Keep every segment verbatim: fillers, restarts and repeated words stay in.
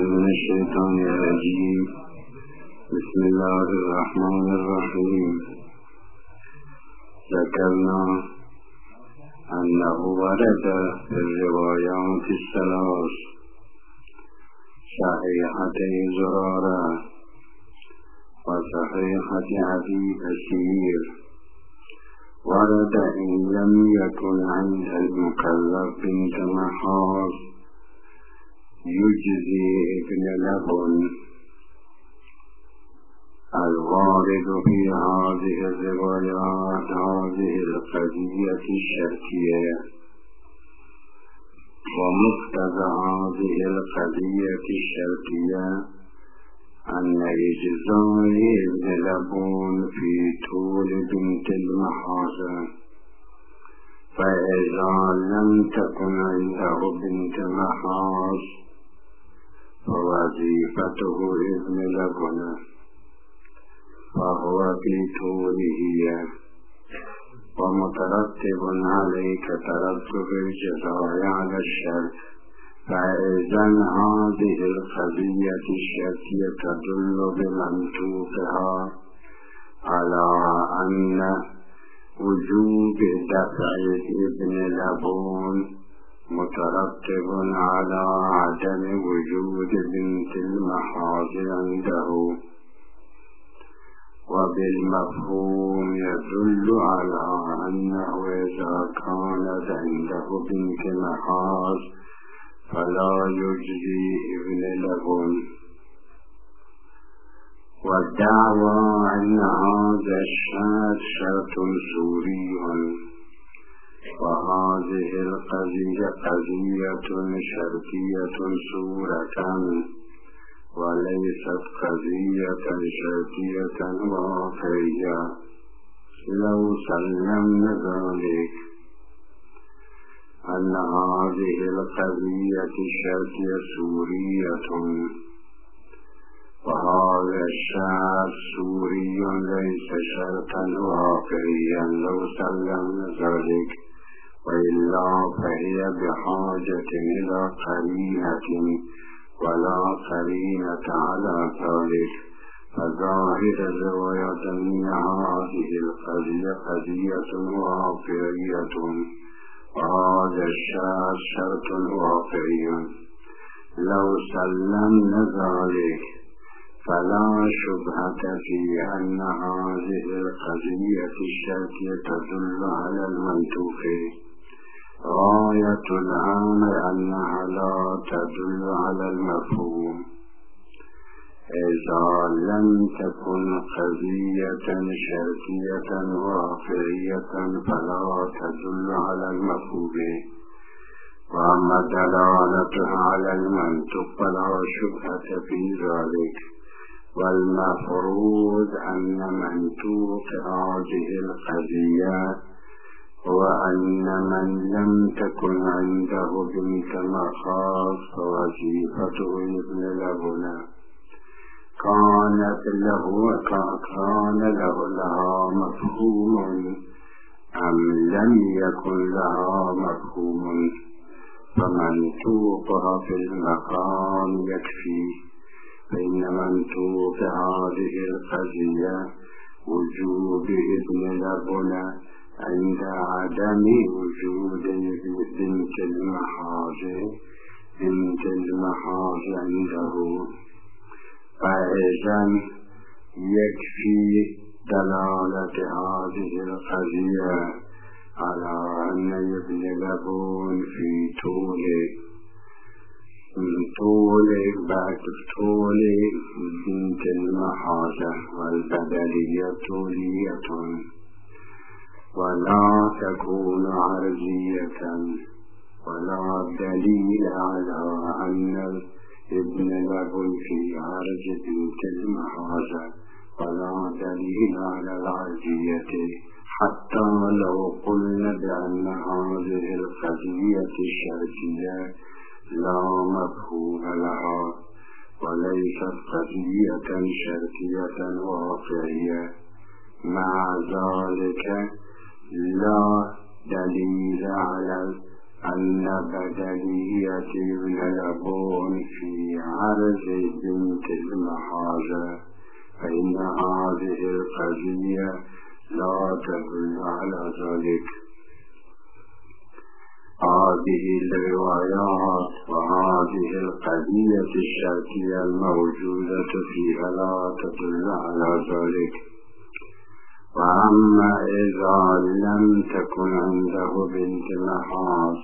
من الشيطان الرجيم. بسم الله الرحمن الرحيم. ذكرنا أنه ورد في الروايات الثلاث صحيحة زرارة وصحيحة أبي بشير، ورد إن لم يكن عند المكلف بنت محاض يجزي ابن لبن. الوارد في هذه الروايات هذه القضية الشركية، ومقتضى هذه القضية الشركية أن إجزاء ابن لبن في طول بنت المحاض، فإذا لم تكن عنده بنت محاض فوظيفته ابن لبن، فهو في طوله ومترتب عليك ترتب الجزاء على الشرك. فإذا هذه القضية الشركية تدل بمنطوقها على أن وجوب دفع ابن لبن مترتب على عدم وجود بنت المحاض عنده، وبالمفهوم يدل على أنه إذا كانت عنده بنت محاض فلا يجزي ابن لبن. والدعوى أن هذا الشرط شرط سوري، وهذه القضية قضية شرطية سورة وليست قضية شرطية واقعية. لو سلمنا ذلك أن هذه القضية الشرطية سورية وهذا الشرط سوري ليس شرطا واقعيا، لو سلمنا ذلك، وإلا فهي بحاجة إلى قرينة، ولا قرينة على ذلك. فظاهر الرواية أن هذه القضية قضية واقعية وهذا الشرط شرط واقعي. لو سلمنا ذلك فلا شبهة في أن هذه القضية الشرطية تدل على المنطوق. غاية الأمر أنها لا تدل على المفهوم. إذا لم تكن قضية شرطية واقعية فلا تدل على المفهوم، وأما دلالتها على المنطق فلا شبهة في ذلك. والمفروض أن منطوق هذه القضية وأن من لم تكن عنده بنت محاض فوظيفته ابن لبن كانت له كان له لها مفهوم أم لم يكن لها مفهوم، فمنطوقها في المقام يكفي. فإن منطوق هذه القضية وجوب ابن لبن عند عدم وجود بنت المحاض بنت المحاض عنده. فإذا يكفي دلالة هذه القضية على أن ابن لبن في طول طول بعد طول بنت المحاض، والبدلية طولية ولا تكون عرضية، ولا دليل على أن ابن لبن في عرض بنت المحاض، ولا دليل على العرضية. حتى لو قلنا بأن هذه القضية الشرطية لا مفهوم لها وليست قضية شرطية واقعية، مع ذلك لا دليل على أن بدلية ابن لبون في عرض بنت المخاض، فإن هذه القضية لا تدل على ذلك. هذه الروايات وهذه القضية الشرطية الموجودة فيها لا تدل على ذلك. وأما إذا لم تكن عنده بنت محاض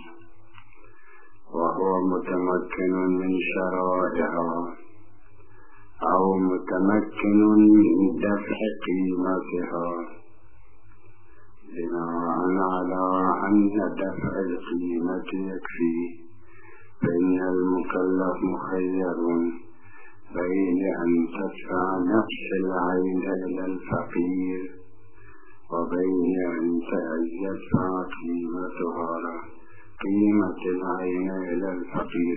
وهو متمكن من شرائها أو متمكن من دفع قيمتها، بناء على أن دفع القيمة يكفي، فإن المكلف مخير بين أن تدفع نفس العين إلى الفقير وبين أن يدفع قيمتها قيمة العين إلى الفقير.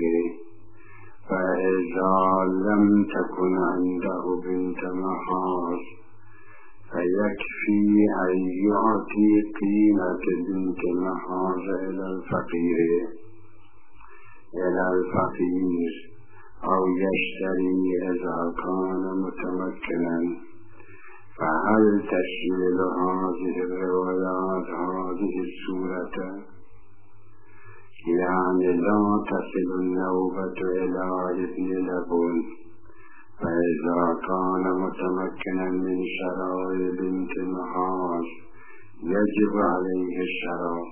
فإذا لم تكن عنده بنت محاض فيكفي أن يعطي قيمة بنت محاض إلى الفقير إلى الفقير أو يشتري إذا كان متمكنا. فهل تشمل هذه الروايات هذه السورة؟ يعني لا تصل النوبة إلى ابن لبون، فإذا كان متمكنا من شراء بنت محاض يجب عليه الشراء،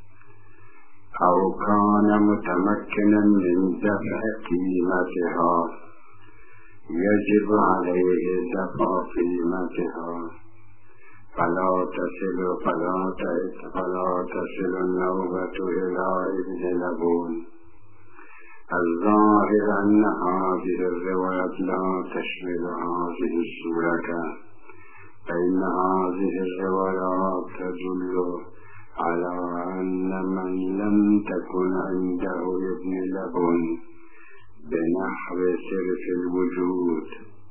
أو كان متمكنا من دفع قيمتها يجب عليه دفع قيمتها، فلا تصل فلا فلا تصل النوبة إلى ابن لبون. الظاهر أن هذه الروايات لا تشمل هذه السورة، فإن هذه الروايات تدل على أن من لم تكن عنده ابن لبون بنحو صرف الوجود،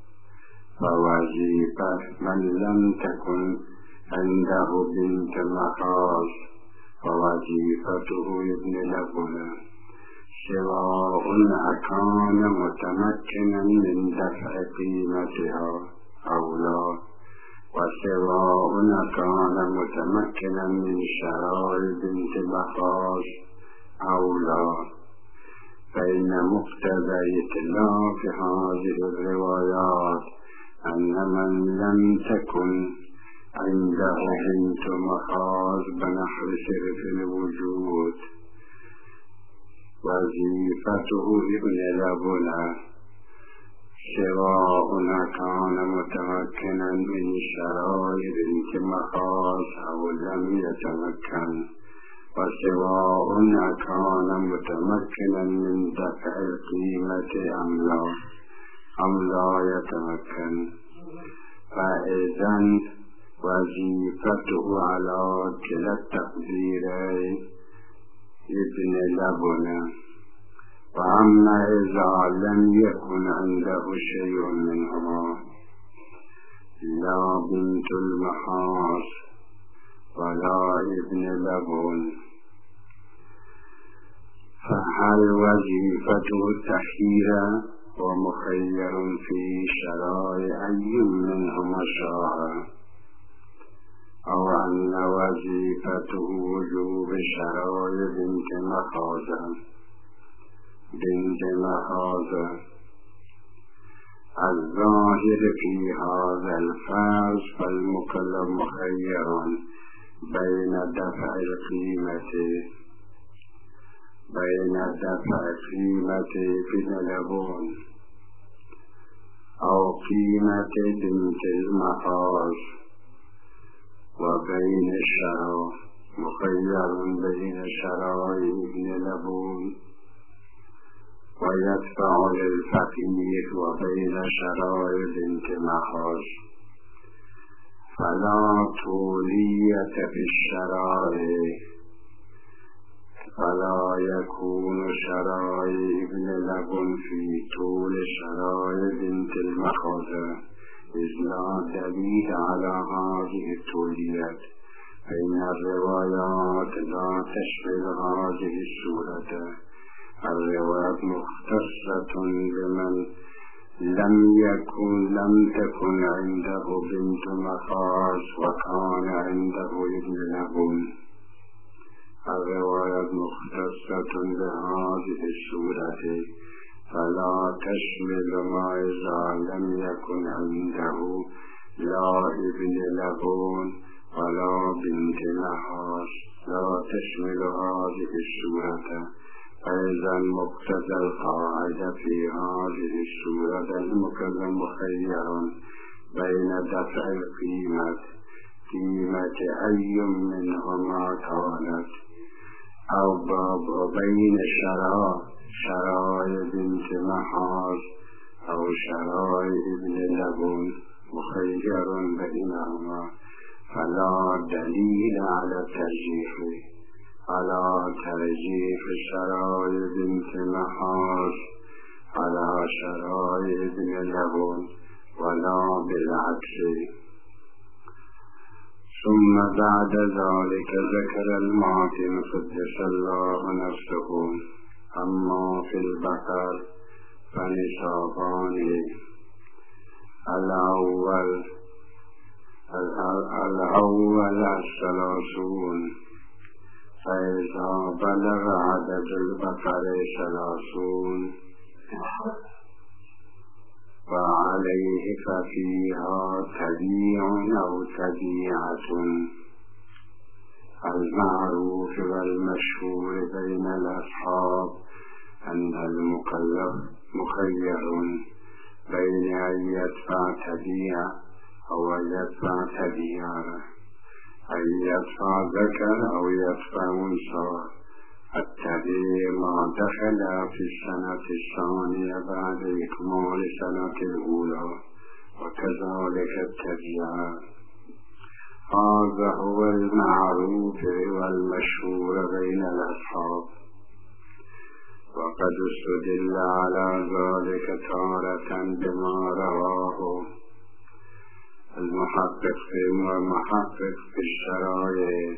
فوظيفة من لم تكن عنده بنت محاض فوظيفته ابن لبون، سواء أكان متمكنا من دفع قيمتها أو لا، وسواء كان متمكنا من شراء بنت محاض أو لا. فإن مقتضى إطلاق هذه الروايات أن من لم تكن عنده بنت محاض بنحو صرف الوجود وظيفته ابن لبون، سواء كان متمكنا من شراء بنت محاض أو لم يتمكن، وسواء كان متمكنا من دفع القيمة أم لا أم لا يتمكن. فإذن وظيفته على كلا التقديرين ابن لبون. وأما إذا لم يكن عنده شيء منهما، لا بنت المحاض ولا ابن لبون، فهل وظيفته التخيير ومخير في شراء أي منهما شاء، أو أن وظيفته وجوب شراء بنت محاض بنت محاض. الظاهر في هذا الفرض فالمكلف مخير بين دفع القيمة بين دفع قيمة ابن لبون أو قيمة بنت المحاض وبين الشراء، مخير بين شراء ابن لبون ويدفع للفقير وبين شراء بنت محاض. فلا طولية في الشراء، فلا يكون شراء ابن لبون في طول شراء بنت المحاض، إذ لا دليل على هذه الطولية، فإن الروايات لا تشمل هذه السورة. الروايات مختصة بمن لم يكن لم تكن عنده بنت مخاض وكان عنده ابن لبون. الروايات مختصة بهذه السورة فلا تشمل ما إذا لم يكن عنده لا ابن لبون ولا بنت مخاض، لا تشمل هذه السورة. فإذا مقتضى القاعدة في هذه السورة المكلم مخير بين دفع القيمة قيمة أي منهما كانت أو بين شراء شراء بنت مخاض أو شراء ابن لبون، مخير بينهما، فلا دليل على الترجيح على ترجيح شراء بنت مخاض على شراء ابن لبون ولا بالعكس. ثم بعد ذلك ذكر المعتم قدس الله نفسه أما في البقر فنصابان: الأول الأول الثلاثون، فإذا بلغ عدد البقر ثلاثون وعليه ففيها تبيع أو تبيعة. المعروف والمشهور بين الأصحاب أن المكلف مخير بين أن يدفع تبيع أو يدفع تبيعة، أن يدفع ذكر أو يدفع أنثى. التبيع ما دخل في السنة الثانية بعد إكمال السنة الأولى، وكذلك التبيعة. هذا هو المعروف والمشهور بين الأصحاب. وقد استدل على ذلك تارة بما رواه المحقق والمحقق في الشرائع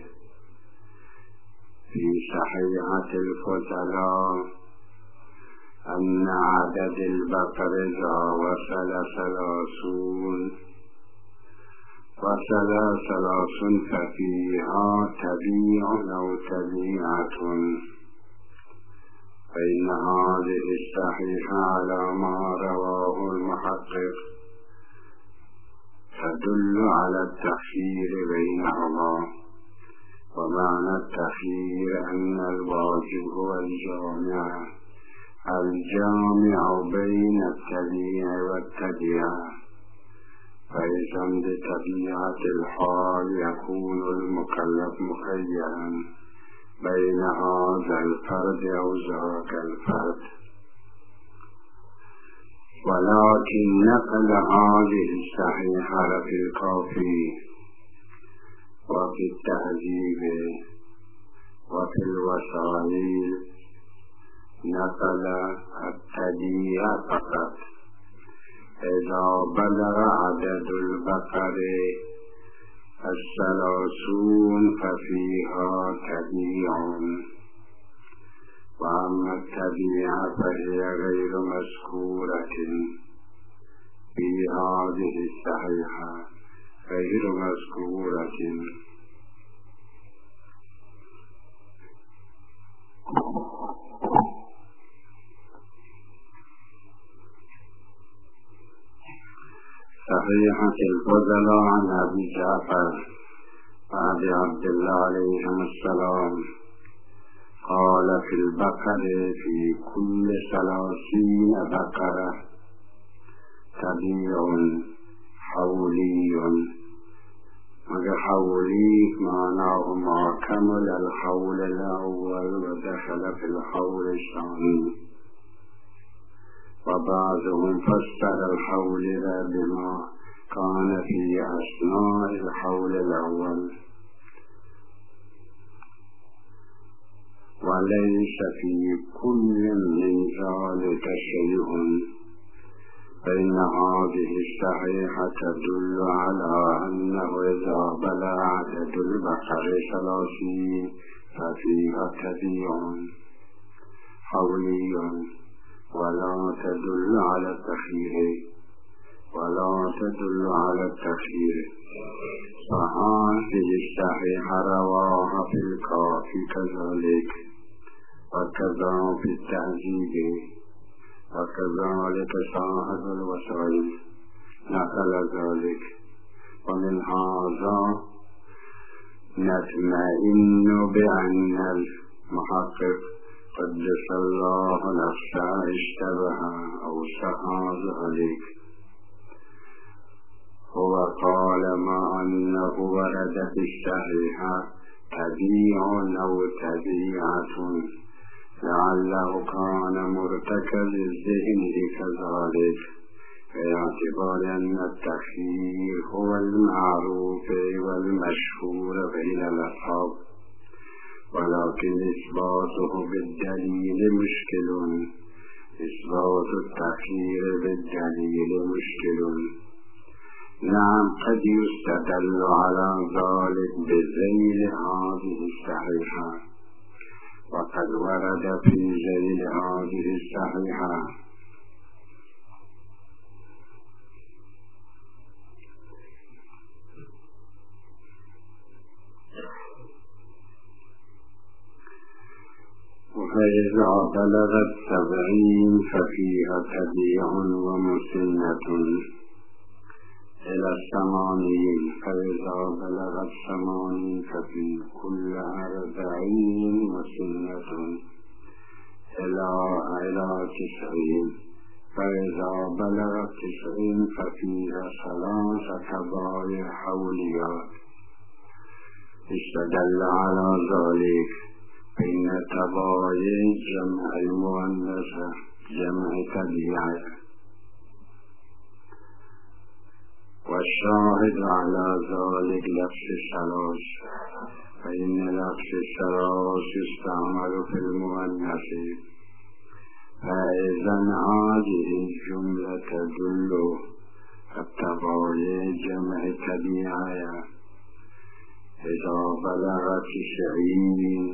في صحيحة الفضلاء أن عدد البقر وصل ثلاثون وصل ثلاثون ففيها تبيع أو تبيعة. فإن هذه الصحيحة على ما رواه المحقق تدل على التخيير بينهما. ومعنى التخيير أن الواجب هو الجامع الجامع بين التبيع والتبيعة. فإذا بطبيعة الحال يكون المكلف مخيرا بين هذا الفرد أو ذاك الفرد. ولكن نقل هذه الصحيحة في الكافي وفي التهذيب وفي الوسائل نقل التبيع فقط. إذا بلغ عدد البقر الثلاثون ففيها تبيع، وأما التبيعة فهي غير مذكورة في هذه الصحيحة، غير مذكورة. صحيحة الفضلاء عن أبي جعفر وأبي عبد الله عليهم السلام قال: في البقر في كل ثلاثين بقرة تبيع حولي. مگر حولي معناه ما كمل الحول الأول ودخل في الحول الثاني. وبعضهم فسر الحول بما كان في أثناء الحول الأول، وليس في كل من ذلك شيء. فإن هذه الصحيحة تدل على أنه إذا بلغ عدد البقر ثلاثين ففيها تبيع حولي، ولا تدل على التخيير ولا تدل على التخيير. فهذه الصحيحة رواها في الكافي كذلك، وكذا في التهذيب، وكذلك صاحب الوسائل نقل ذلك. ومن هذا نطمئن بأن المحقق قدس الله نفسه اشتبه أو سعى ذلك. هو قال ما أنه ورد في الصحيحة تبيع أو تبيعة، لعله كان مرتكز الذهن كذلك، باعتبار أن التخيير هو المعروف والمشهور بين الأصحاب، ولكن إثباته بالدليل مشكل. إثبات التخيير بالدليل مشكل. نعم، قد يستدل على ذلك بذيل هذه الصحيحة، وقد ورد في ذيل هذه الصحيحة وإذا بلغت سبعين ففيها تبيع ومسنة إلى الثمانين، فإذا بلغت ثمانين ففي كل أربعين مسنة إلى إلى تسعين، فإذا بلغت تسعين ففيها ثلاثة بائع حوليات. استدل على ذلك إن تبايع جمع المؤنثة جمع تبيعة، والشاهد على ذلك لفظ الثلاث، فإن لفظ الثلاث يستعمل في المؤنث. فإذا هذه الجملة تدل التبايع جمع تبيعة. إذا بلغت تسعين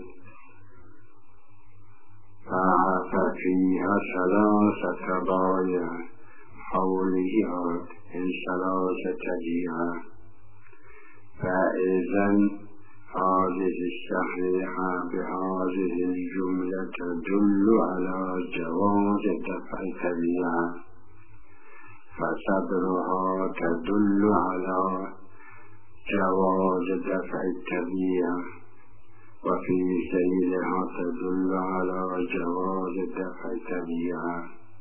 ففيها ثلاثة بائع حوليات إن ثلاثة تبيعة. فإذا هذه الصحيحة بهذه الجملة تدل على جواز دفع تبيعة، فصدرها تدل على جواز دفع التبيعة، وفي سبيلها تدل على جواز دفع التبيعة.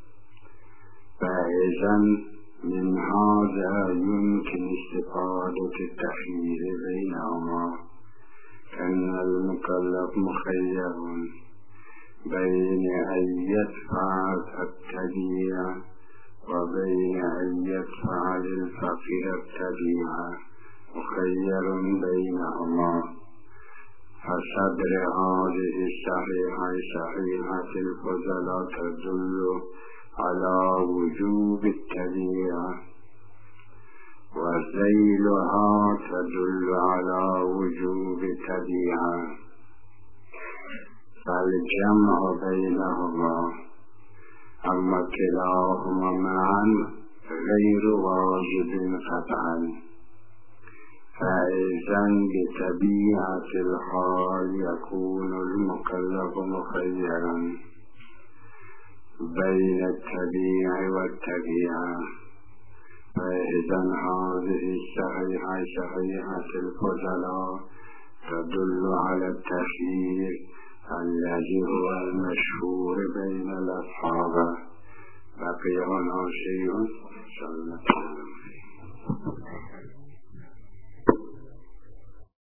فإذا من هذا يمكن استفادة التخيير بينهما، أن المكلف مخير بين أن يدفع التبيعة وبين أن يدفع للفقير التبيعة، مخير بينهما. فصدر هذه الصحيحة صحيحة الفضلاء تدل على وجوب التبيعة، وذيلها تدل على وجوب التبيعة، فالجمع بينهما أما كلاهما معا غير واجب قطعا. فإذا بتبيعة الحال يكون المكلف مخيرا بين التبيع والتبيعة. فإذا هذه الصحيحة صحيحة الفضلاء تدل على التخيير الذي هو المشهور بين الأصحاب. بقي هنا شيء صلى الله عليه وسلم.